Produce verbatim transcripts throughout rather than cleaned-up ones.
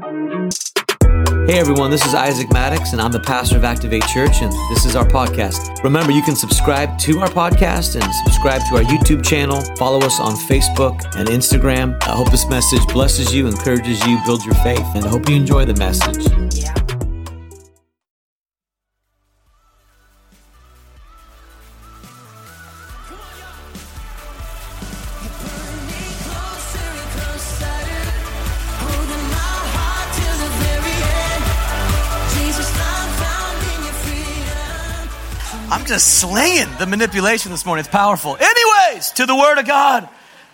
Hey everyone, this is Isaac Maddox, and I'm the pastor of Activate Church, and this is our podcast. Remember, you can subscribe to our podcast and subscribe to our YouTube channel. Follow us on Facebook and Instagram. I hope this message blesses you, encourages you, builds your faith, and I hope you enjoy the message. Yeah. I'm just slaying the manipulation this morning. It's powerful. Anyways, to the Word of God.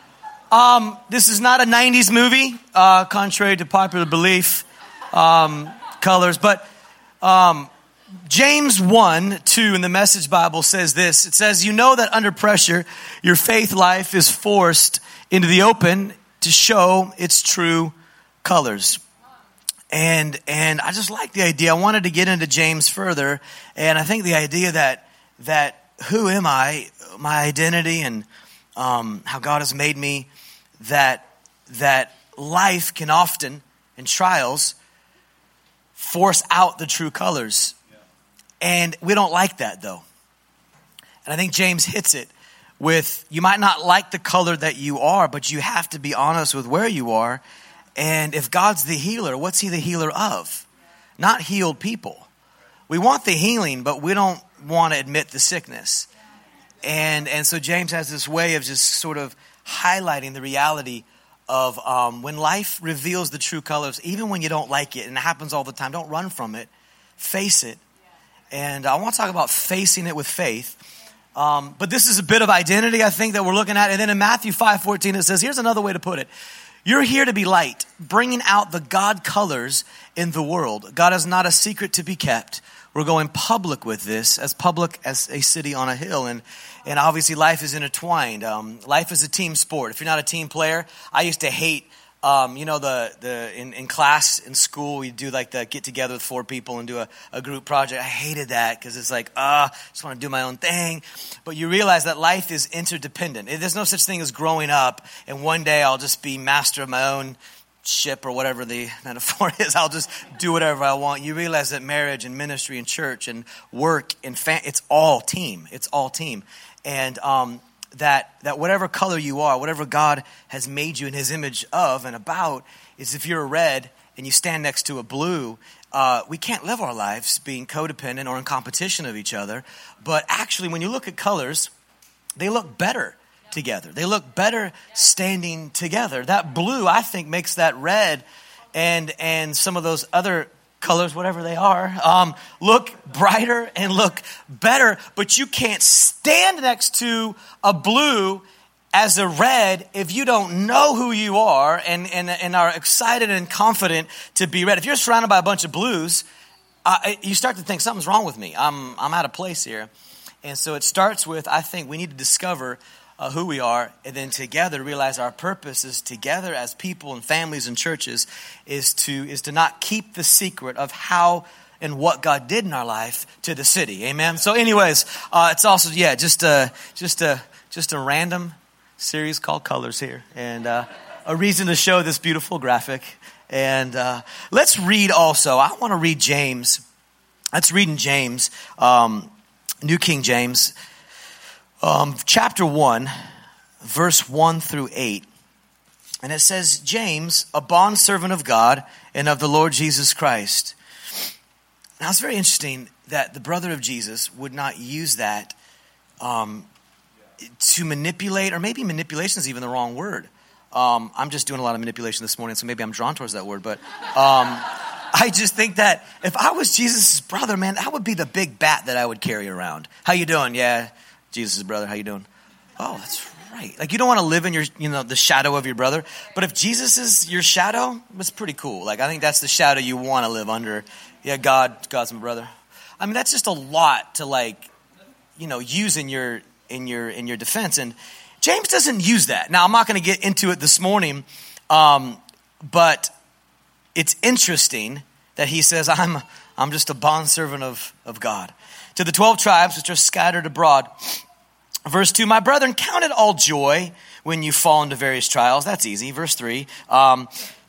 Um, this is not a nineties movie, uh, contrary to popular belief, um, colors. But um, James one two in the Message Bible says this. It says, you know that under pressure, your faith life is forced into the open to show its true colors. And and I just like the idea. I wanted to get into James further. And I think the idea that that who am I, my identity, and um, how God has made me, that that life can often, in trials, force out the true colors. Yeah. And we don't like that, though. And I think James hits it with, you might not like the color that you are, but you have to be honest with where you are. And if God's the healer, what's he the healer of? Not healed people. We want the healing, but we don't want to admit the sickness. And and so James has this way of just sort of highlighting the reality of um, when life reveals the true colors, even when you don't like it, and it happens all the time, don't run from it, face it. And I want to talk about facing it with faith. Um, but this is a bit of identity, I think, that we're looking at. And then in Matthew five fourteen, it says, here's another way to put it. You're here to be light, bringing out the God colors in the world. God is not a secret to be kept. We're going public with this, as public as a city on a hill. And and obviously life is intertwined. Um, life is a team sport. If you're not a team player, I used to hate, um, you know, the the in, in class, in school, we do like the get together with four people and do a, a group project. I hated that because it's like, ah, uh, I just want to do my own thing. But you realize that life is interdependent. There's no such thing as growing up and one day I'll just be master of my own ship or whatever the metaphor is. I'll just do whatever I want. You realize that marriage and ministry and church and work and fa- it's all team. It's all team. And um, that that whatever color you are, whatever God has made you in his image of and about, is if you're a red and you stand next to a blue, uh, we can't live our lives being codependent or in competition of each other. But actually, when you look at colors, they look better together. They look better standing together. That blue, I think, makes that red and and some of those other colors, whatever they are, um, look brighter and look better. But you can't stand next to a blue as a red if you don't know who you are and, and, and are excited and confident to be red. If you're surrounded by a bunch of blues, uh, you start to think something's wrong with me. I'm I'm out of place here. And so it starts with, I think we need to discover Uh, who we are, and then together realize our purpose is together as people and families and churches is to is to not keep the secret of how and what God did in our life to the city. Amen. So, anyways, uh, it's also yeah, just a just a just a random series called Colors here, and uh, a reason to show this beautiful graphic. And uh, let's read also. I want to read James. Let's read in James, um, New King James. Um, chapter one, verse one through eight. And it says, James, a bondservant of God and of the Lord Jesus Christ. Now, it's very interesting that the brother of Jesus would not use that um, to manipulate, or maybe manipulation is even the wrong word. Um, I'm just doing a lot of manipulation this morning, so maybe I'm drawn towards that word. But um, I just think that if I was Jesus' brother, man, that would be the big bat that I would carry around. How you doing? Yeah. Jesus' brother, how you doing? Oh, that's right. Like, you don't want to live in your, you know, the shadow of your brother. But if Jesus is your shadow, it's pretty cool. Like, I think that's the shadow you want to live under. Yeah, God, God's my brother. I mean, that's just a lot to, like, you know, use in your in your in your defense. And James doesn't use that. Now, I'm not going to get into it this morning, um, but it's interesting that he says, I'm I'm just a bondservant of, of God. To the twelve tribes which are scattered abroad. Verse two, my brethren, count it all joy when you fall into various trials. That's easy. Verse three, um,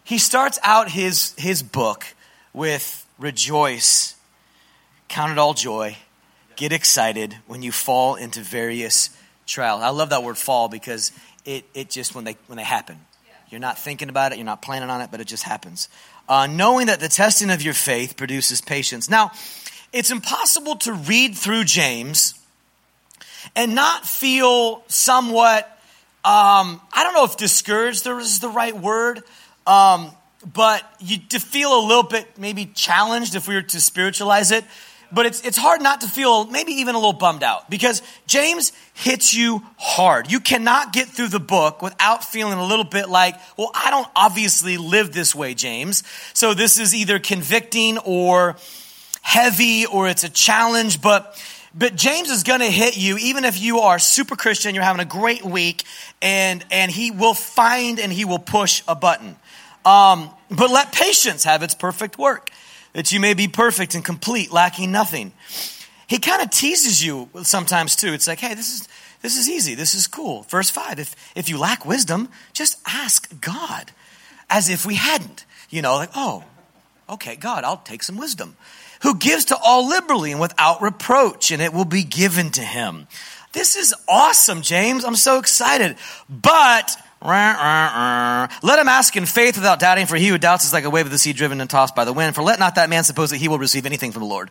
he starts out his, his book with rejoice, count it all joy, get excited when you fall into various trials. I love that word fall because it, it just, when they, when they happen, you're not thinking about it, you're not planning on it, but it just happens. Uh, knowing that the testing of your faith produces patience. Now, it's impossible to read through James and not feel somewhat, um, I don't know if discouraged is the right word, um, but you to feel a little bit maybe challenged if we were to spiritualize it. But it's it's hard not to feel maybe even a little bummed out because James hits you hard. You cannot get through the book without feeling a little bit like, well, I don't obviously live this way, James. So this is either convicting or heavy or it's a challenge. But but James is going to hit you even if you are super Christian, you're having a great week, and, and he will find and he will push a button. Um, but let patience have its perfect work, that you may be perfect and complete, lacking nothing. He kind of teases you sometimes too. It's like, hey, this is this is easy. This is cool. Verse five, if if you lack wisdom, just ask God. As if we hadn't. You know, like, oh, okay, God, I'll take some wisdom. Who gives to all liberally and without reproach, and it will be given to him. This is awesome, James. I'm so excited. But Rah, rah, rah. Let him ask in faith without doubting, for he who doubts is like a wave of the sea driven and tossed by the wind. For let not that man suppose that he will receive anything from the Lord.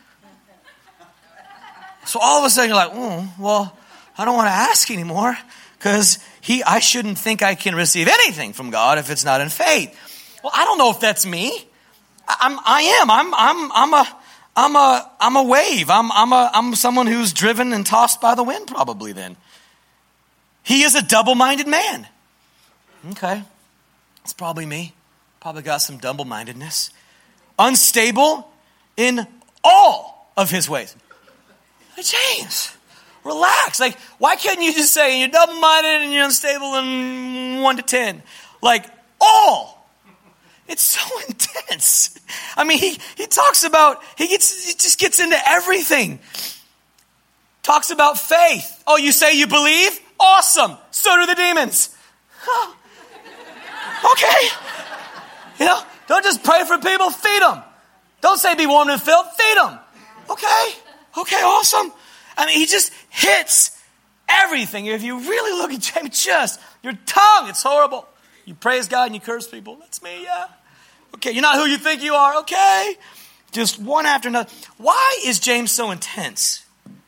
So all of a sudden you're like, oh, well, I don't want to ask anymore because he, I shouldn't think I can receive anything from God if it's not in faith. Well, I don't know if that's me. I, I'm, I am. I'm, I'm, I'm a, I'm a, I'm a wave. I'm, I'm a, I'm someone who's driven and tossed by the wind probably then. He is a double-minded man. Okay, it's probably me. Probably got some double-mindedness. Unstable in all of his ways. James, relax. Like, why couldn't you just say you're double-minded and you're unstable in one to ten? Like, all. It's so intense. I mean, he, he talks about, he gets, he just gets into everything. Talks about faith. Oh, you say you believe? Awesome. So do the demons. Huh. Okay. You know, don't just pray for people, feed them. Don't say be warmed and filled, feed them. Okay. Okay, awesome. I mean, he just hits everything. If you really look at James, just your tongue, it's horrible. You praise God and you curse people. That's me, yeah. Okay, you're not who you think you are. Okay. Just one after another. Why is James so intense?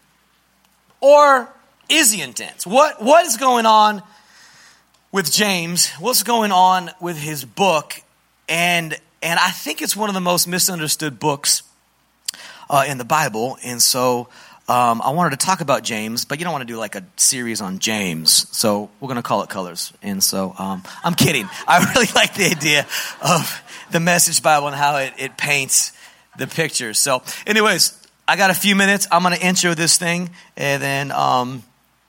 Or is he intense? What What is going on with James? What's going on with his book? And and I think it's one of the most misunderstood books uh, in the Bible. And so um, I wanted to talk about James, but you don't want to do like a series on James. So we're going to call it Colors. And so um, I'm kidding. I really like the idea of the Message Bible and how it, it paints the picture. So anyways, I got a few minutes. I'm going to intro this thing, and then um,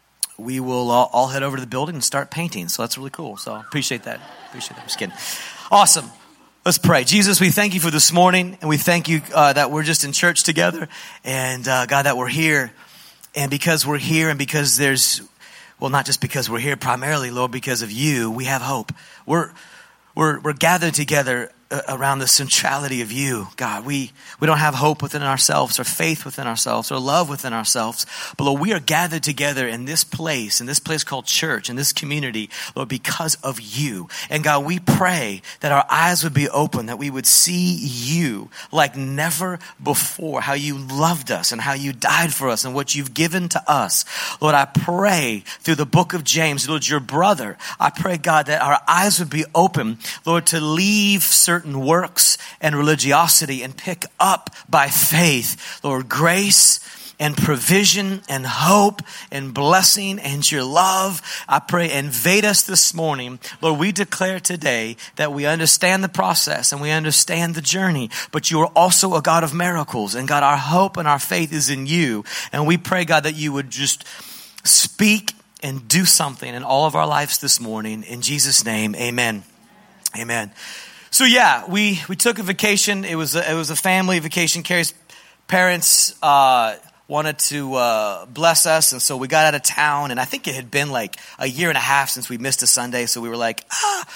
we will all, all head over to the building and start painting. So that's really cool. So appreciate that. Appreciate that. I'm just kidding. Awesome. Let's pray. Jesus, we thank you for this morning, and we thank you uh, that we're just in church together, and uh, God, that we're here. And because we're here and because there's, well, not just because we're here, primarily, Lord, because of you, we have hope. We're we're we're gathered together around the centrality of you, God. We, we don't have hope within ourselves or faith within ourselves or love within ourselves. But Lord, we are gathered together in this place, in this place called church, in this community, Lord, because of you. And God, we pray that our eyes would be open, that we would see you like never before, how you loved us and how you died for us and what you've given to us. Lord, I pray through the book of James, Lord, your brother, I pray, God, that our eyes would be open, Lord, to leave certain certain works and religiosity and pick up by faith, Lord, grace and provision and hope and blessing and your love. I pray, invade us this morning. Lord, we declare today that we understand the process and we understand the journey, but you are also a God of miracles. And God, our hope and our faith is in you. And we pray, God, that you would just speak and do something in all of our lives this morning. In Jesus' name, amen. Amen. So yeah, we, we took a vacation. It was a, it was a family vacation. Carrie's parents uh, wanted to uh, bless us, and so we got out of town. And I think it had been like a year and a half since we missed a Sunday. So we were like, ah,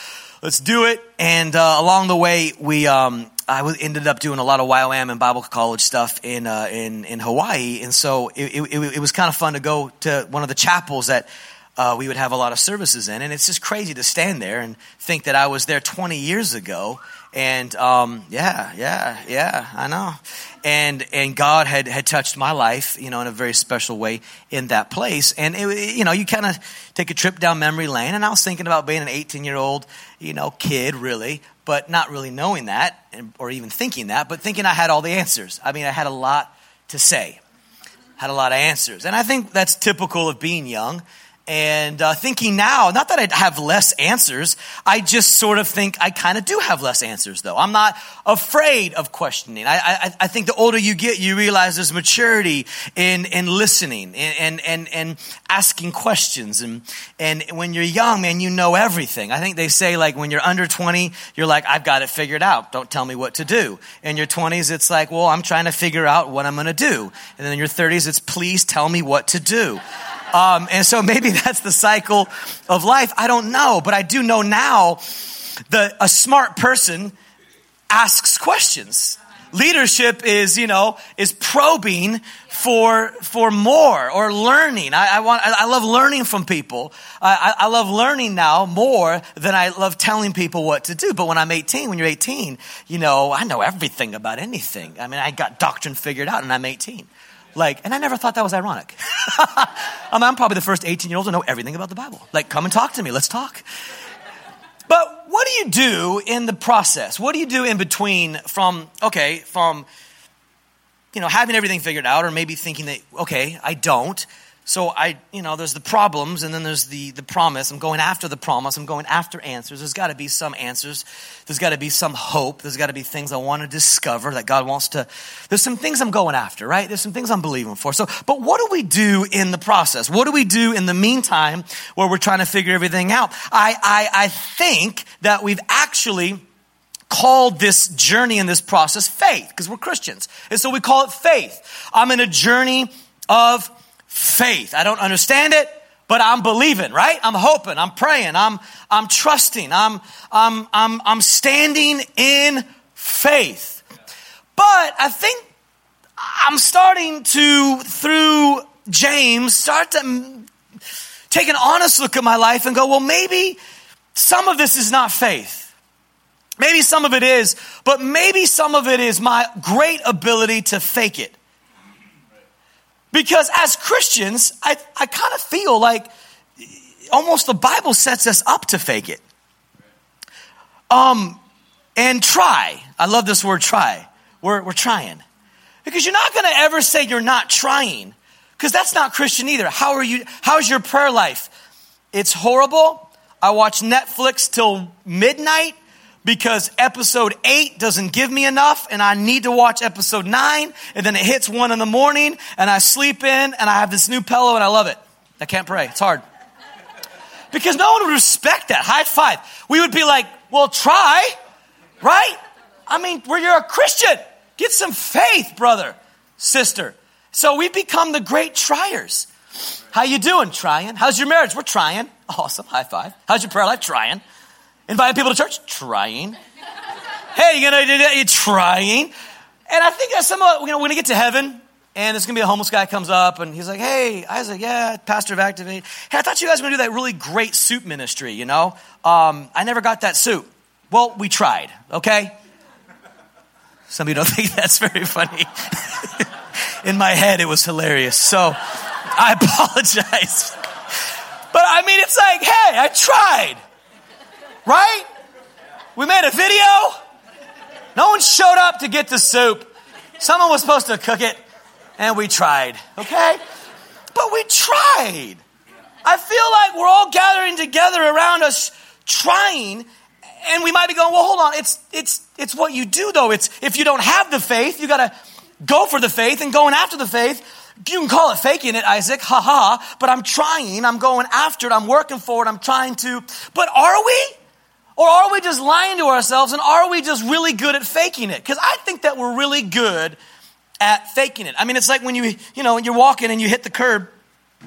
let's do it. And uh, along the way, we um, I w- ended up doing a lot of Y W A M and Bible college stuff in uh, in in Hawaii, and so it, it, it was kind of fun to go to one of the chapels that uh, we would have a lot of services in, and it's just crazy to stand there and think that I was there twenty years ago. And um, yeah, yeah, yeah, I know. And and God had, had touched my life, you know, in a very special way in that place. And it, you know, you kind of take a trip down memory lane. And I was thinking about being an eighteen-year-old, you know, kid, really, but not really knowing that, or even thinking that, but thinking I had all the answers. I mean, I had a lot to say, had a lot of answers, and I think that's typical of being young. And uh, thinking now, not that I have less answers, I just sort of think I kind of do have less answers, though. I'm not afraid of questioning. I, I, I think the older you get, you realize there's maturity in, in listening and, and, and asking questions. And, and when you're young, man, you know everything. I think they say, like, when you're under twenty, you're like, I've got it figured out. Don't tell me what to do. In your twenties, it's like, well, I'm trying to figure out what I'm going to do. And then in your thirties, it's please tell me what to do. Um, and so maybe that's the cycle of life. I don't know, but I do know now that a smart person asks questions. Leadership is, you know, is probing for for more or learning. I, I want, I love learning from people. I, I love learning now more than I love telling people what to do. But when I'm eighteen, when you're eighteen, you know, I know everything about anything. I mean, I got doctrine figured out, and I'm eighteen. Like, and I never thought that was ironic. I mean, I'm probably the first eighteen-year-old to know everything about the Bible. Like, come and talk to me. Let's talk. But what do you do in the process? What do you do in between from, okay, from, you know, having everything figured out, or maybe thinking that, okay, I don't. So I, you know, there's the problems, and then there's the, the promise. I'm going after the promise. I'm going after answers. There's got to be some answers. There's got to be some hope. There's got to be things I want to discover that God wants to. There's some things I'm going after, right? There's some things I'm believing for. So, but what do we do in the process? What do we do in the meantime where we're trying to figure everything out? I, I, I think that we've actually called this journey in this process faith, because we're Christians. And so we call it faith. I'm in a journey of faith. I don't understand it, but I'm believing, right? I'm hoping, I'm praying, I'm I'm trusting, I'm I'm I'm I'm standing in faith. But I think I'm starting to, through James, start to take an honest look at my life and go, well, maybe some of this is not faith. Maybe some of it is, but maybe some of it is my great ability to fake it. Because as Christians, I, I kind of feel like almost the Bible sets us up to fake it. Um, and try. I love this word try. We're, we're trying. Because you're not going to ever say you're not trying. Because that's not Christian either. How are you? How's your prayer life? It's horrible. I watch Netflix till midnight because episode eight doesn't give me enough, and I need to watch episode nine, and then it hits one in the morning, and I sleep in, and I have this new pillow, and I love it. I can't pray. It's hard. Because no one would respect that. High five. We would be like, well, try, right? I mean, where you're a Christian. Get some faith, brother, sister. So we've become the great triers. How you doing? Trying. How's your marriage? We're trying. Awesome. High five. How's your prayer life? Trying. Inviting people to church? Trying. Hey, you gonna do that? You're trying. And I think that some, you know, we're gonna get to heaven, and there's gonna be a homeless guy comes up, and he's like, "Hey," I was like, "Yeah, pastor of Activate. Hey, I thought you guys were gonna do that really great soup ministry. You know, um, I never got that soup. Well, we tried. Okay." Some of you don't think that's very funny. In my head, it was hilarious. So I apologize. But I mean, it's like, hey, I tried. Right? We made a video. No one showed up to get the soup. Someone was supposed to cook it, and we tried. Okay? But we tried. I feel like we're all gathering together around us trying, and we might be going, well, hold on. It's it's it's what you do, though. It's if you don't have the faith, you got to go for the faith, and going after the faith, you can call it faking it, Isaac, ha ha, but I'm trying, I'm going after it, I'm working for it, I'm trying to, but are we? Or are we just lying to ourselves, and are we just really good at faking it? Because I think that we're really good at faking it. I mean, it's like when you, you know, you're walking and you hit the curb,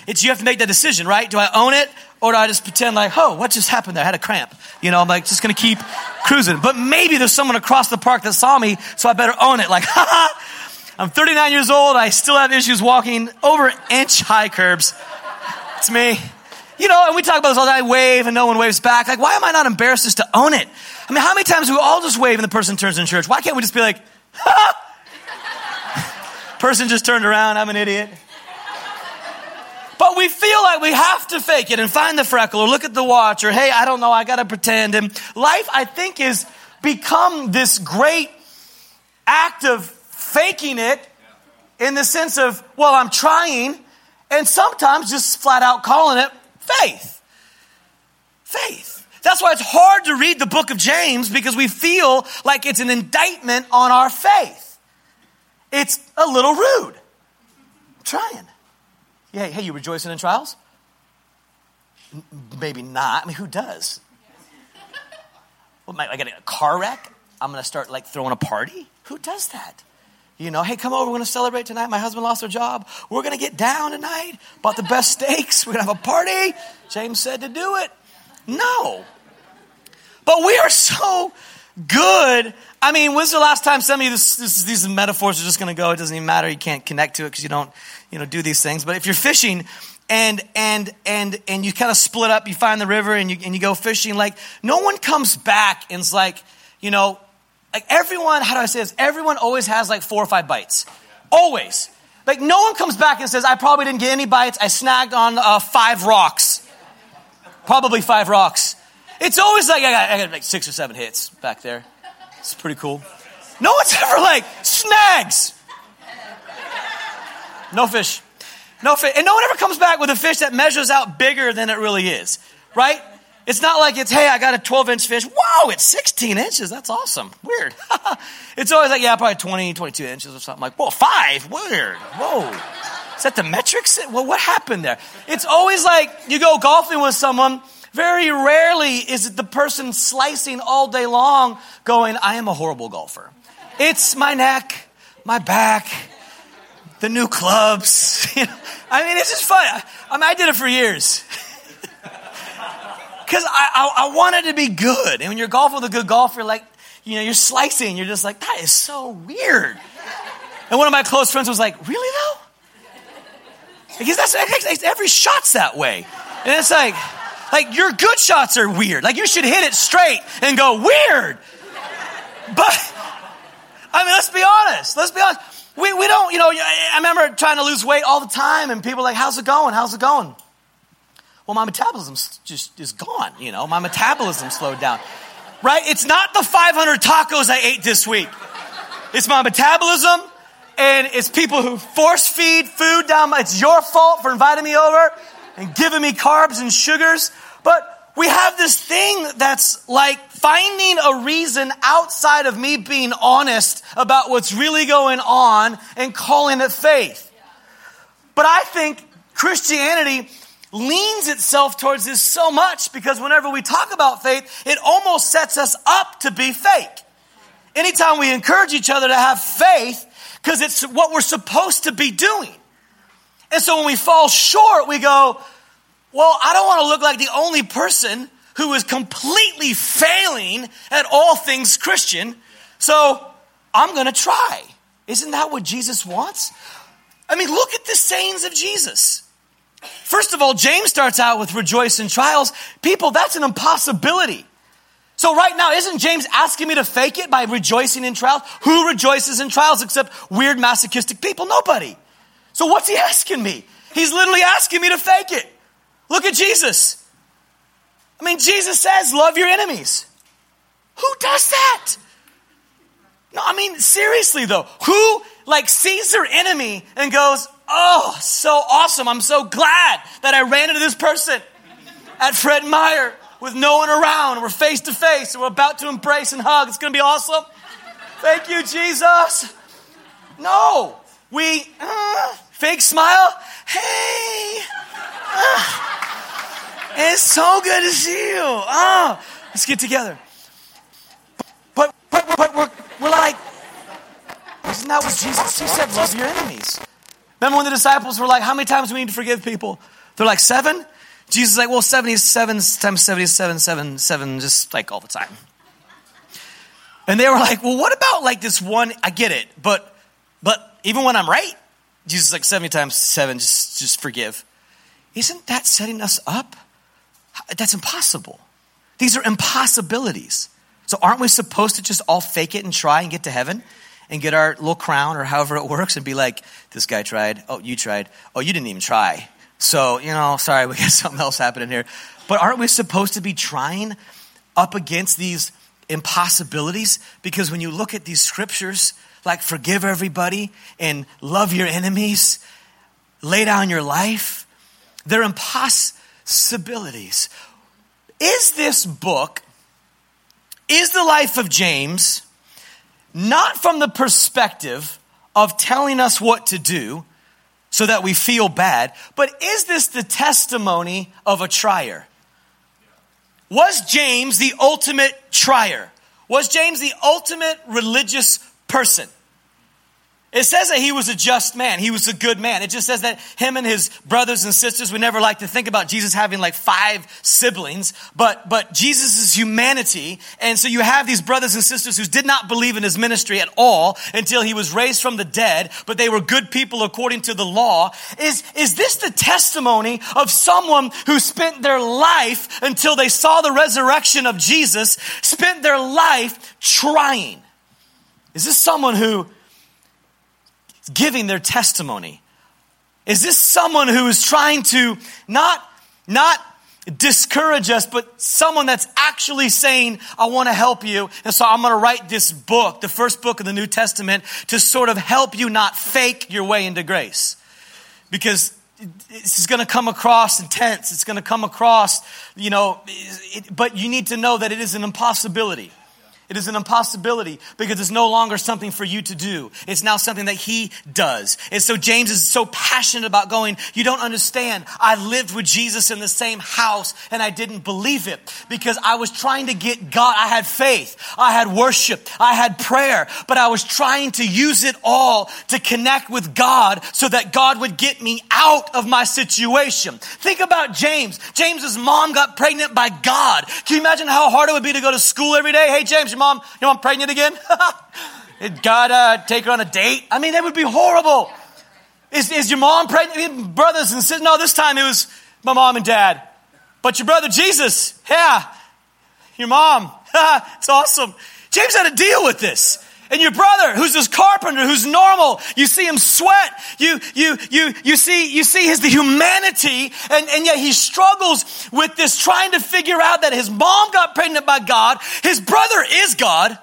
it's you have to make that decision, right? Do I own it or do I just pretend like, oh, what just happened there? I had a cramp. You know, I'm like just going to keep cruising. But maybe there's someone across the park that saw me, so I better own it. Like, ha ha, I'm thirty-nine years old. I still have issues walking over inch high curbs. It's me. You know, and we talk about this all the time. I wave and no one waves back. Like, why am I not embarrassed just to own it? I mean, how many times do we all just wave and the person turns in church? Why can't we just be like, ha! Person just turned around, I'm an idiot. But we feel like we have to fake it and find the freckle or look at the watch or, hey, I don't know, I got to pretend. And life, I think, is become this great act of faking it in the sense of, well, I'm trying, and sometimes just flat out calling it faith. Faith. That's why it's hard to read the book of James, because we feel like it's an indictment on our faith. It's a little rude. I'm trying. Yeah, hey, you rejoicing in trials? N- maybe not. I mean, who does? Well, I got a car wreck. I'm going to start like throwing a party. Who does that? You know, hey, come over. We're going to celebrate tonight. My husband lost their job. We're going to get down tonight. Bought the best steaks. We're going to have a party. James said to do it. No. But we are so good. I mean, when's the last time some of you, this, this, these metaphors are just going to go, it doesn't even matter. You can't connect to it because you don't, you know, do these things. But if you're fishing and, and, and, and you kind of split up, you find the river and you, and you go fishing, like no one comes back and it's like, you know, like everyone, how do I say this? Everyone always has like four or five bites. Always. Like no one comes back and says, I probably didn't get any bites. I snagged on uh, five rocks. Probably five rocks. It's always like, I got, I got like six or seven hits back there. It's pretty cool. No one's ever like, snags. No fish. No fish. And no one ever comes back with a fish that measures out bigger than it really is. Right? It's not like it's, hey, I got a twelve inch fish. Wow, it's sixteen inches. That's awesome. Weird. It's always like, yeah, probably twenty, twenty-two inches or something. Like, whoa, five. Weird. Whoa. Is that the metrics? Well, what happened there? It's always like you go golfing with someone. Very rarely is it the person slicing all day long going, I am a horrible golfer. It's my neck, my back, the new clubs. You know, I mean, it's just fun. I mean, I did it for years. Because I, I, I wanted to be good. And when you're golfing with a good golfer, like, you know, you're slicing. You're just like, that is so weird. And one of my close friends was like, really though? Because that's, every shot's that way. And it's like... Like, your good shots are weird. Like, you should hit it straight and go, weird. But, I mean, let's be honest. Let's be honest. We we don't, you know, I remember trying to lose weight all the time, and people are like, how's it going? How's it going? Well, my metabolism just is gone, you know. My metabolism slowed down. Right? It's not the five hundred tacos I ate this week. It's my metabolism, and it's people who force feed food down my, it's your fault for inviting me over and giving me carbs and sugars. But we have this thing that's like finding a reason outside of me being honest about what's really going on and calling it faith. But I think Christianity leans itself towards this so much because whenever we talk about faith, it almost sets us up to be fake. Anytime we encourage each other to have faith, because it's what we're supposed to be doing. And so when we fall short, we go, well, I don't want to look like the only person who is completely failing at all things Christian. So I'm going to try. Isn't that what Jesus wants? I mean, look at the sayings of Jesus. First of all, James starts out with rejoice in trials. People, that's an impossibility. So right now, isn't James asking me to fake it by rejoicing in trials? Who rejoices in trials except weird masochistic people? Nobody. So what's he asking me? He's literally asking me to fake it. Look at Jesus. I mean, Jesus says, love your enemies. Who does that? No, I mean, seriously though, who like sees their enemy and goes, oh, so awesome. I'm so glad that I ran into this person at Fred Meyer with no one around. We're face to face and we're about to embrace and hug. It's going to be awesome. Thank you, Jesus. No, we uh, fake smile. Hey, uh, it's so good to see you. Oh, let's get together. But, but, but we're, we're like, isn't that what Jesus, he said, love your enemies. Remember when the disciples were like, how many times do we need to forgive people? They're like, seven? Jesus is like, well, seventy-seven times seventy-seven, seven, seven, just like all the time. And they were like, well, what about like this one? I get it, but but even when I'm right, Jesus is like seventy times seven, just, just forgive. Isn't that setting us up? That's impossible. These are impossibilities. So aren't we supposed to just all fake it and try and get to heaven and get our little crown or however it works and be like, this guy tried. Oh, you tried. Oh, you didn't even try. So, you know, sorry, we got something else happening here. But aren't we supposed to be trying up against these impossibilities? Because when you look at these scriptures, like forgive everybody and love your enemies, lay down your life, they're impossibilities. Is this book, is the life of James, not from the perspective of telling us what to do so that we feel bad, but is this the testimony of a trier? Was James the ultimate trier? Was James the ultimate religious person? It says that he was a just man. He was a good man. It just says that him and his brothers and sisters, we never like to think about Jesus having like five siblings, but, but Jesus is humanity. And so you have these brothers and sisters who did not believe in his ministry at all until he was raised from the dead, but they were good people according to the law. Is, is this the testimony of someone who spent their life until they saw the resurrection of Jesus, spent their life trying? Is this someone who giving their testimony? Is this someone who is trying to not, not discourage us, but someone that's actually saying, I want to help you, and so I'm going to write this book, the first book of the New Testament, to sort of help you not fake your way into grace? Because this is going to come across intense. It's going to come across, you know, it, but you need to know that it is an impossibility. It is an impossibility because it's no longer something for you to do. It's now something that he does. And so James is so passionate about going, you don't understand. I lived with Jesus in the same house and I didn't believe it because I was trying to get God. I had faith. I had worship. I had prayer, but I was trying to use it all to connect with God so that God would get me out of my situation. Think about James. James's mom got pregnant by God. Can you imagine how hard it would be to go to school every day? Hey, James, your mom, your mom pregnant again? Did God uh, take her on a date? I mean, that would be horrible. Is, is your mom pregnant? Brothers and sisters? No, this time it was my mom and dad. But your brother Jesus, yeah, your mom, it's awesome. James had to deal with this. And your brother, who's this carpenter, who's normal, you see him sweat. You, you, you, you see, you see his the humanity, and, and yet he struggles with this, trying to figure out that his mom got pregnant by God. His brother is God.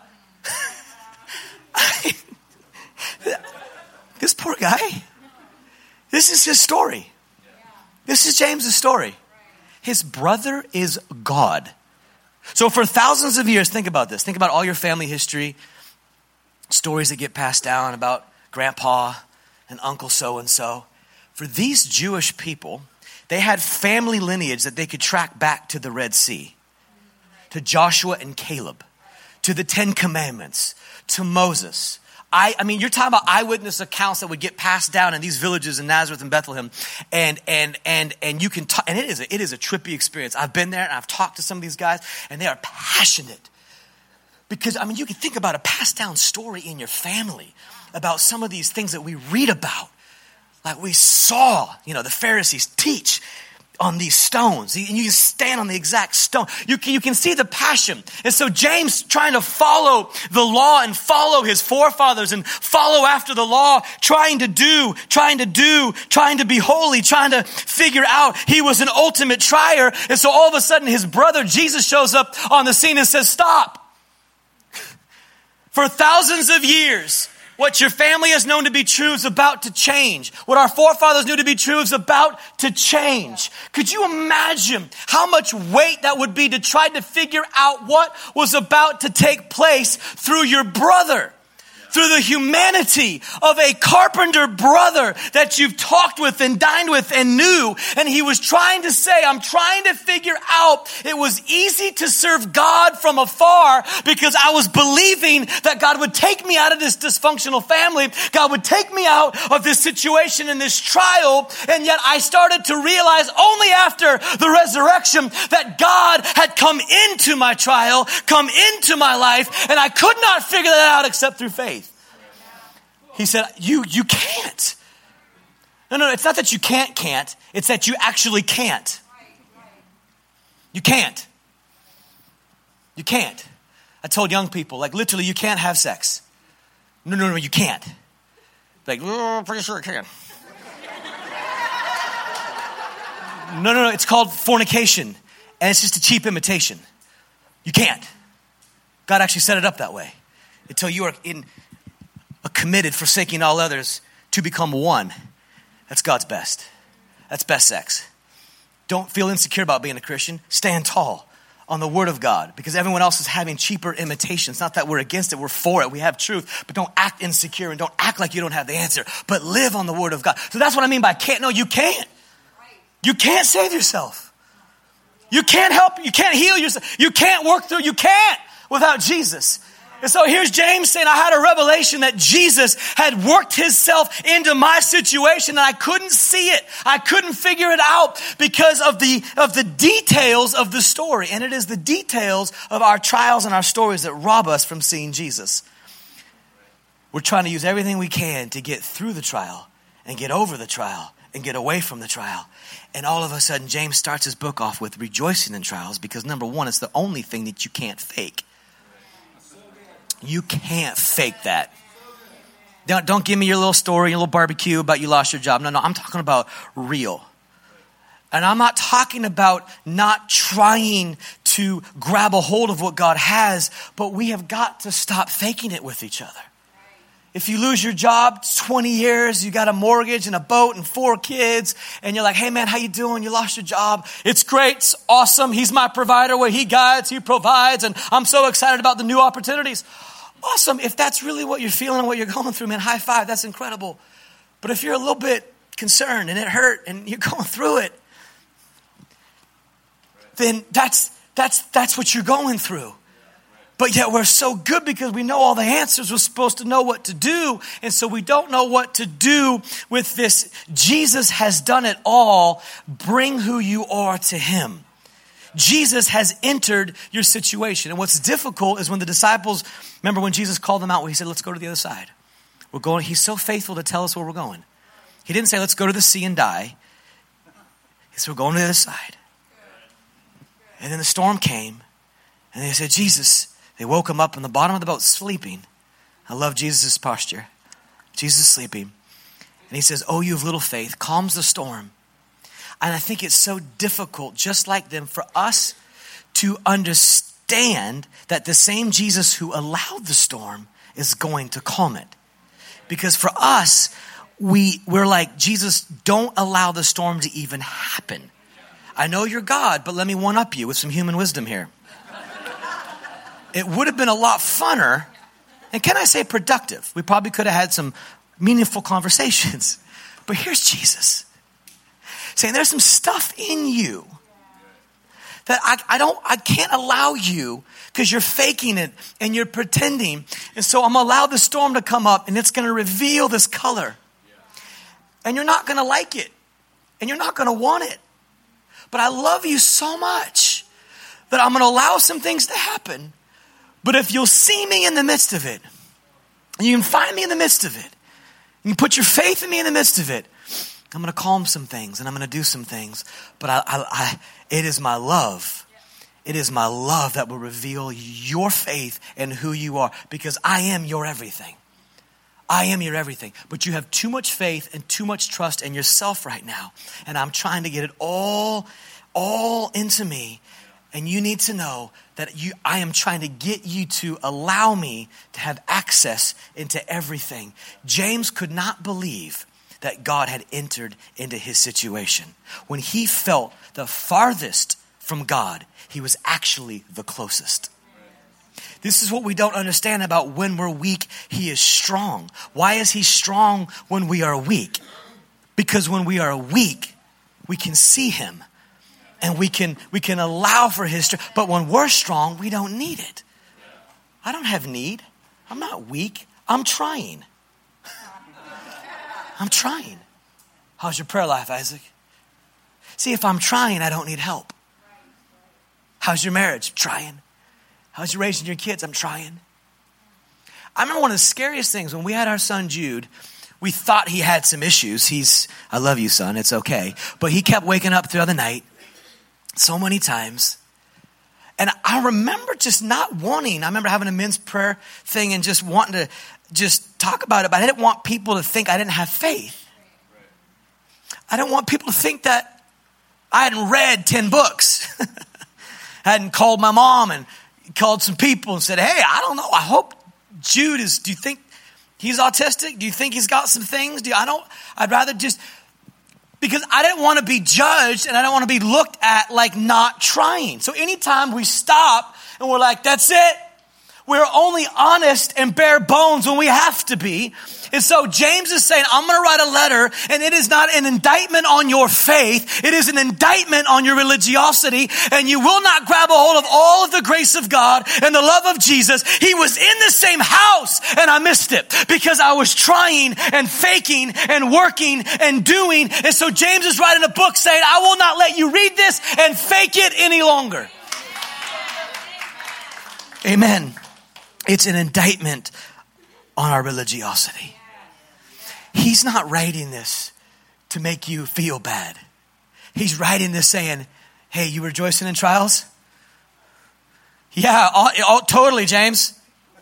This poor guy. This is his story. This is James's story. His brother is God. So for thousands of years, think about this. Think about all your family history. Stories that get passed down about grandpa and uncle so-and-so. For these Jewish people, they had family lineage that they could track back to the Red Sea, to Joshua and Caleb, to the Ten Commandments, to Moses. I, I mean, you're talking about eyewitness accounts that would get passed down in these villages in Nazareth and Bethlehem. And, and, and, and you can talk, and it is, a, it is a trippy experience. I've been there and I've talked to some of these guys and they are passionate. Because, I mean, you can think about a passed down story in your family about some of these things that we read about. Like we saw, you know, the Pharisees teach on these stones. And you can stand on the exact stone. You can, you can see the passion. And so James, trying to follow the law and follow his forefathers and follow after the law, trying to do, trying to do, trying to be holy, trying to figure out he was an ultimate trier. And so all of a sudden his brother Jesus shows up on the scene and says, stop. For thousands of years, what your family has known to be true is about to change. What our forefathers knew to be true is about to change. Could you imagine how much weight that would be to try to figure out what was about to take place through your brother? through the humanity of a carpenter brother that you've talked with and dined with and knew. And he was trying to say, I'm trying to figure out, it was easy to serve God from afar because I was believing that God would take me out of this dysfunctional family. God would take me out of this situation and this trial. And yet I started to realize only after the resurrection that God had come into my trial, come into my life, and I could not figure that out except through faith. He said, you, you can't. No, no, it's not that you can't, can't. It's that you actually can't. You can't. You can't. I told young people, like literally, you can't have sex. No, no, no, you can't. Like, oh, pretty sure I can. No, no, no, it's called fornication. And it's just a cheap imitation. You can't. God actually set it up that way. Until you are in a committed, forsaking all others to become one. That's God's best. That's best sex. Don't feel insecure about being a Christian. Stand tall on the word of God because everyone else is having cheaper imitations. Not that we're against it. We're for it. We have truth. But don't act insecure and don't act like you don't have the answer. But live on the word of God. So that's what I mean by can't. No, you can't. You can't save yourself. You can't help. You can't heal yourself. You can't work through. You can't without Jesus. And so here's James saying, I had a revelation that Jesus had worked himself into my situation and I couldn't see it. I couldn't figure it out because of the, of the details of the story. And it is the details of our trials and our stories that rob us from seeing Jesus. We're trying to use everything we can to get through the trial and get over the trial and get away from the trial. And all of a sudden, James starts his book off with rejoicing in trials because number one, it's the only thing that you can't fake. You can't fake that. Don't, don't give me your little story, your little barbecue about you lost your job. No, no, I'm talking about real. And I'm not talking about not trying to grab a hold of what God has, but we have got to stop faking it with each other. If you lose your job, twenty years, you got a mortgage and a boat and four kids, and you're like, hey man, how you doing? You lost your job. It's great. It's awesome. He's my provider. Where he guides, he provides. And I'm so excited about the new opportunities. Awesome. If that's really what you're feeling and what you're going through, man, high five. That's incredible. But if you're a little bit concerned and it hurt and you're going through it, then that's, that's, that's what you're going through. But yet we're so good because we know all the answers. We're supposed to know what to do. And so we don't know what to do with this. Jesus has done it all. Bring who you are to him. Jesus has entered your situation. And what's difficult is when the disciples, remember when Jesus called them out, when he said, let's go to the other side. We're going, he's so faithful to tell us where we're going. He didn't say, let's go to the sea and die. He said, we're going to the other side. And then the storm came and they said, Jesus, they woke him up in the bottom of the boat sleeping. I love Jesus' posture. Jesus is sleeping. And he says, oh, you have little faith, calms the storm. And I think it's so difficult, just like them, for us to understand that the same Jesus who allowed the storm is going to calm it. Because for us, we, we're like, Jesus, don't allow the storm to even happen. I know you're God, but let me one-up you with some human wisdom here. It would have been a lot funner, and can I say productive? We probably could have had some meaningful conversations. But here's Jesus saying there's some stuff in you that I, I don't, I can't allow you because you're faking it and you're pretending. And so I'm going to allow the storm to come up and it's going to reveal this color. And you're not going to like it and you're not going to want it. But I love you so much that I'm going to allow some things to happen. But if you'll see me in the midst of it, and you can find me in the midst of it, and you put your faith in me in the midst of it, I'm going to calm some things and I'm going to do some things. But I, I, I, it is my love. It is my love that will reveal your faith and who you are. Because I am your everything. I am your everything. But you have too much faith and too much trust in yourself right now. And I'm trying to get it all, all into me. And you need to know that you, I am trying to get you to allow me to have access into everything. James could not believe that God had entered into his situation. When he felt the farthest from God, he was actually the closest. This is what we don't understand about when we're weak, he is strong. Why is he strong when we are weak? Because when we are weak, we can see him and we can we can allow for his strength. But when we're strong, we don't need it. I don't have need. I'm not weak. I'm trying. I'm trying. How's your prayer life, Isaac? See, if I'm trying, I don't need help. How's your marriage? Trying. How's you raising your kids? I'm trying. I remember one of the scariest things when we had our son Jude, we thought he had some issues. He's, I love you, son, it's okay. But he kept waking up throughout the night so many times. And I remember just not wanting, I remember having a men's prayer thing and just wanting to just talk about it, but I didn't want people to think I didn't have faith. I didn't want people to think that I hadn't read ten books. I hadn't called my mom and called some people and said, hey, I don't know. I hope Jude is, do you think he's autistic? Do you think he's got some things? Do you, I don't, I'd rather just, because I didn't want to be judged and I don't want to be looked at like not trying. So anytime we stop and we're like, that's it. We're only honest and bare bones when we have to be. And so James is saying, I'm going to write a letter, and it is not an indictment on your faith. It is an indictment on your religiosity, and you will not grab a hold of all of the grace of God and the love of Jesus. He was in the same house, and I missed it because I was trying and faking and working and doing. And so James is writing a book saying, I will not let you read this and fake it any longer. Amen. It's an indictment on our religiosity. He's not writing this to make you feel bad. He's writing this saying, hey, you rejoicing in trials? Yeah, all, all, totally, James.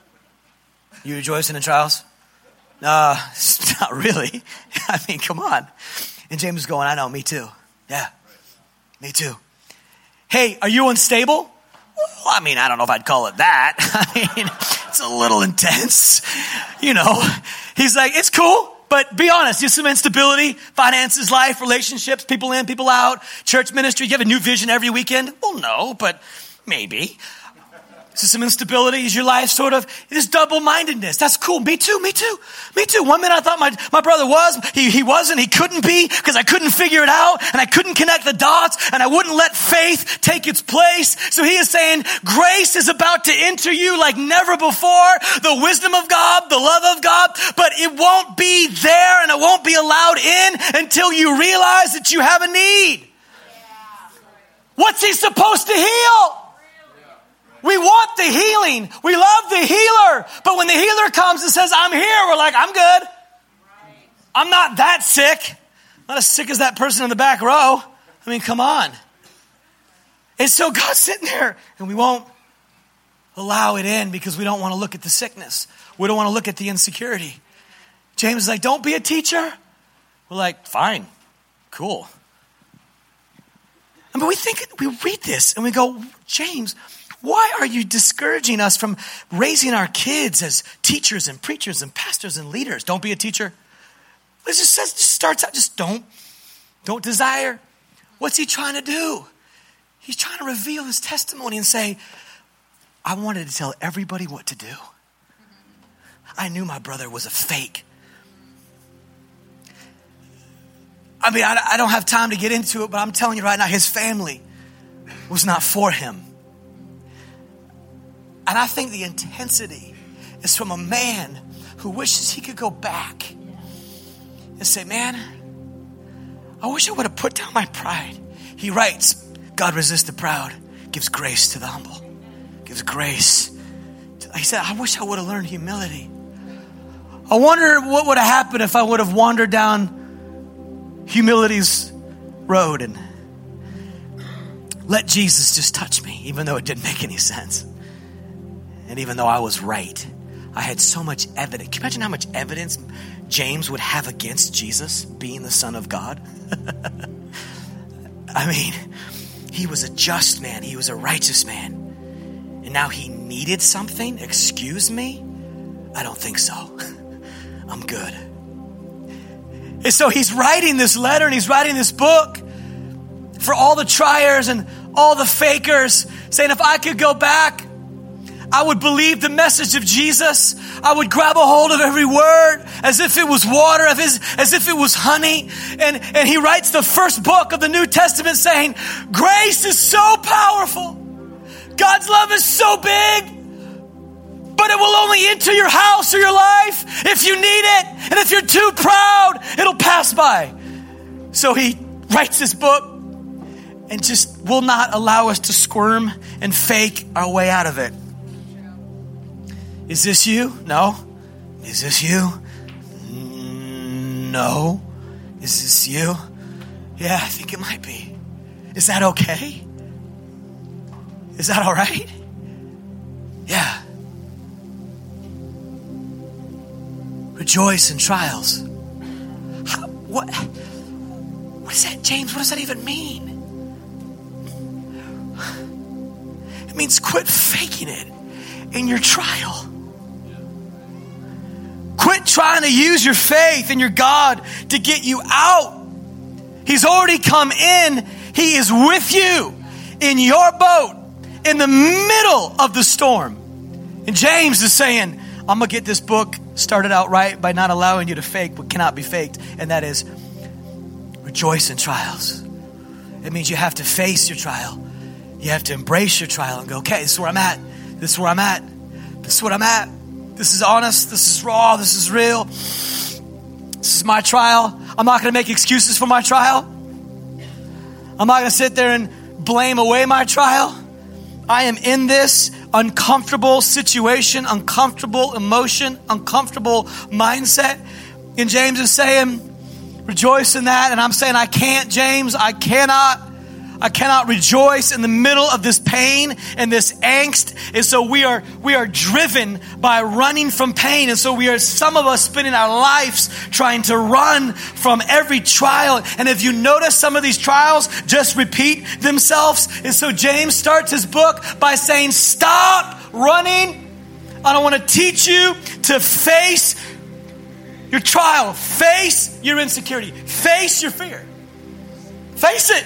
You rejoicing in trials? Uh, not really. I mean, come on. And James is going, I know, me too. Yeah, me too. Hey, are you unstable? Well, I mean, I don't know if I'd call it that. I mean, it's a little intense. You know, he's like, it's cool, but be honest. There's some instability, finances, life, relationships, people in, people out, church ministry. You have a new vision every weekend? Well, no, but maybe. So some instability. Is your life sort of this double-mindedness? That's cool. Me too, me too, me too. One minute I thought my, my brother was, he, he wasn't, he couldn't be because I couldn't figure it out and I couldn't connect the dots and I wouldn't let faith take its place. So he is saying grace is about to enter you like never before. The wisdom of God, the love of God, but it won't be there and it won't be allowed in until you realize that you have a need. What's he supposed to heal? We want the healing. We love the healer. But when the healer comes and says, I'm here, we're like, I'm good. I'm not that sick. Not as sick as that person in the back row. I mean, come on. And so God's sitting there and we won't allow it in because we don't want to look at the sickness. We don't want to look at the insecurity. James is like, don't be a teacher. We're like, fine, cool. I mean, we think, we read this and we go, James, why are you discouraging us from raising our kids as teachers and preachers and pastors and leaders? Don't be a teacher. It just says, just starts out, just don't, don't desire. What's he trying to do? He's trying to reveal his testimony and say, I wanted to tell everybody what to do. I knew my brother was a fake. I mean, I, I don't have time to get into it, but I'm telling you right now, his family was not for him. And I think the intensity is from a man who wishes he could go back and say, man, I wish I would have put down my pride. He writes, God resists the proud, gives grace to the humble, gives grace. To, he said, I wish I would have learned humility. I wonder what would have happened if I would have wandered down humility's road and let Jesus just touch me, even though it didn't make any sense. And even though I was right, I had so much evidence. Can you imagine how much evidence James would have against Jesus being the Son of God? I mean, he was a just man. He was a righteous man. And now he needed something? Excuse me? I don't think so. I'm good. And so he's writing this letter and he's writing this book for all the triers and all the fakers, saying, if I could go back, I would believe the message of Jesus. I would grab a hold of every word as if it was water, as if it was honey. And, and he writes the first book of the New Testament saying, grace is so powerful. God's love is so big, but it will only enter your house or your life if you need it. And if you're too proud, it'll pass by. So he writes this book and just will not allow us to squirm and fake our way out of it. Is this you? No. Is this you? No. Is this you? Yeah, I think it might be. Is that okay? Is that all right? Yeah. Rejoice in trials. How, what, what is that, James? What does that even mean? It means quit faking it in your trial. Quit trying to use your faith in your God to get you out. He's already come in. He is with you in your boat in the middle of the storm. And James is saying, I'm going to get this book started out right by not allowing you to fake what cannot be faked. And that is rejoice in trials. It means you have to face your trial. You have to embrace your trial and go, okay, this is where I'm at. This is where I'm at. This is what I'm at. This is honest. This is raw. This is real. This is my trial. I'm not going to make excuses for my trial. I'm not going to sit there and blame away my trial. I am in this uncomfortable situation, uncomfortable emotion, uncomfortable mindset. And James is saying, rejoice in that. And I'm saying, I can't, James. I cannot. I cannot rejoice in the middle of this pain and this angst. And so we are we are driven by running from pain. And so we are, some of us, spending our lives trying to run from every trial. And if you notice, some of these trials just repeat themselves. And so James starts his book by saying, stop running. I don't want to teach you to face your trial. Face your insecurity. Face your fear. Face it.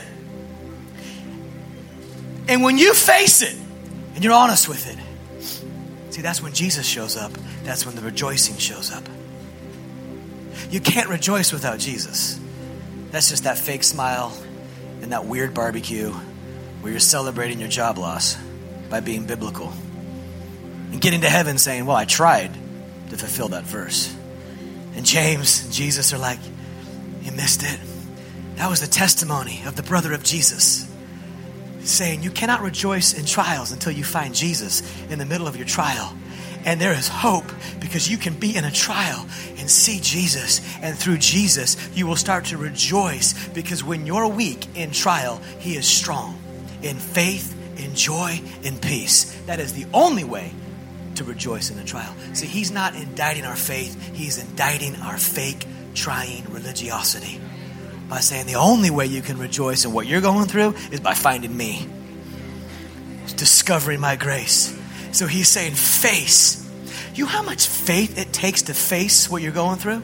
And when you face it and you're honest with it, see, that's when Jesus shows up. That's when the rejoicing shows up. You can't rejoice without Jesus. That's just that fake smile and that weird barbecue where you're celebrating your job loss by being biblical and getting to heaven saying, well, I tried to fulfill that verse. And James and Jesus are like, you missed it. That was the testimony of the brother of Jesus, saying you cannot rejoice in trials until you find Jesus in the middle of your trial. And there is hope because you can be in a trial and see Jesus. And through Jesus, you will start to rejoice because when you're weak in trial, he is strong in faith, in joy, in peace. That is the only way to rejoice in a trial. See, he's not indicting our faith. He's indicting our fake, trying religiosity. By saying the only way you can rejoice in what you're going through is by finding me. Discovering my grace. So he's saying face. You know how much faith it takes to face what you're going through?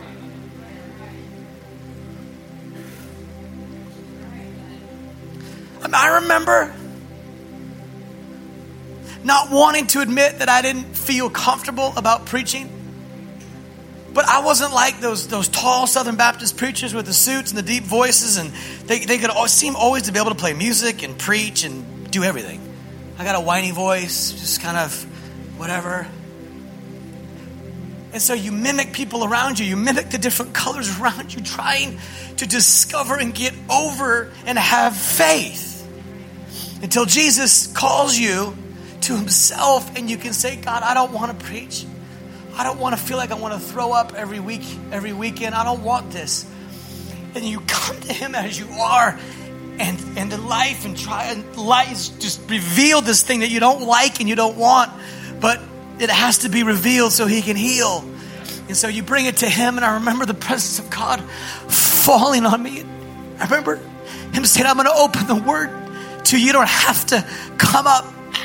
I mean, I remember not wanting to admit that I didn't feel comfortable about preaching. But I wasn't like those those tall Southern Baptist preachers with the suits and the deep voices, and they, they could always, seem always to be able to play music and preach and do everything. I got a whiny voice, just kind of whatever. And so you mimic people around you. You mimic the different colors around you, trying to discover and get over and have faith until Jesus calls you to himself and you can say, God, I don't want to preach. I don't want to feel like I want to throw up every week, every weekend. I don't want this. And you come to him as you are. And, and the life and try and life just reveal this thing that you don't like and you don't want. But it has to be revealed so he can heal. And so you bring it to him. And I remember the presence of God falling on me. I remember him saying, I'm going to open the word to you. You don't have to come up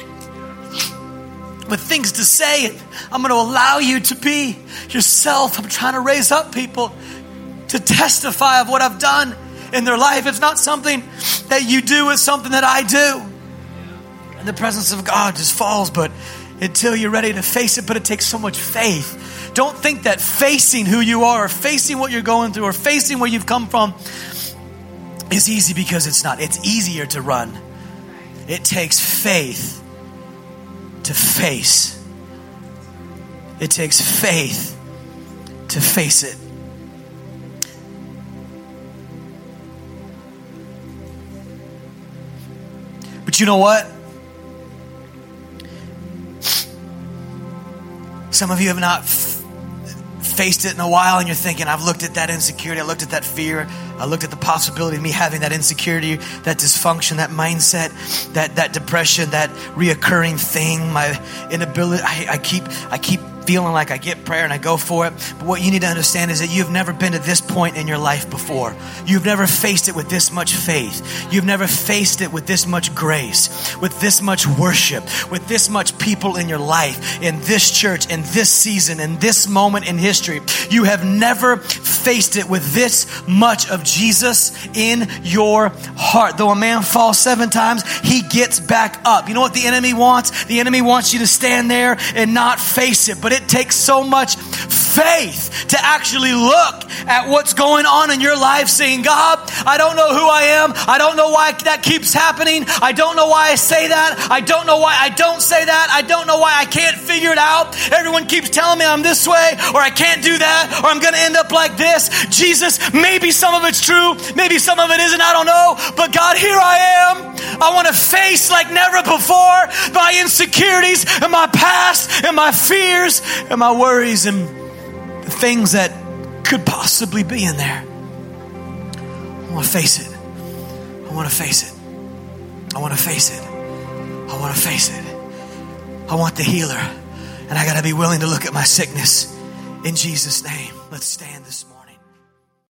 with things to say. I'm going to allow you to be yourself. I'm trying to raise up people to testify of what I've done in their life. It's not something that you do, it's something that I do. And the presence of God just falls. But until you're ready to face it, but it takes so much faith. Don't think that facing who you are or facing what you're going through or facing where you've come from is easy, because it's not. It's easier to run. It takes faith to face. It takes faith to face it. But you know what? Some of you have not f- faced it in a while, and you're thinking, I've looked at that insecurity, I looked at that fear, I looked at the possibility of me having that insecurity, that dysfunction, that mindset, that that depression, that reoccurring thing, my inability. I, I keep I keep feeling like I get prayer and I go for it. But what you need to understand is that you've never been to this point in your life before. You've never faced it with this much faith. You've never faced it with this much grace, with this much worship, with this much people in your life, in this church, in this season, in this moment in history. You have never faced it with this much of Jesus in your heart. Though a man falls seven times, he gets back up. You know what the enemy wants? The enemy wants you to stand there and not face it. But it takes so much faith to actually look at what's going on in your life, saying, God, I don't know who I am. I don't know why that keeps happening. I don't know why I say that. I don't know why I don't say that. I don't know why I can't figure it out. Everyone keeps telling me I'm this way, or I can't do that, or I'm going to end up like this. Jesus, maybe some of it's true. Maybe some of it isn't. I don't know. But God, here I am. I want to face like never before my insecurities and my past and my fears and my worries and the things that could possibly be in there. I want to face it. I want to face it. I want to face it. I want to face it. I want the healer. And I got to be willing to look at my sickness in Jesus' name. Let's stand this morning.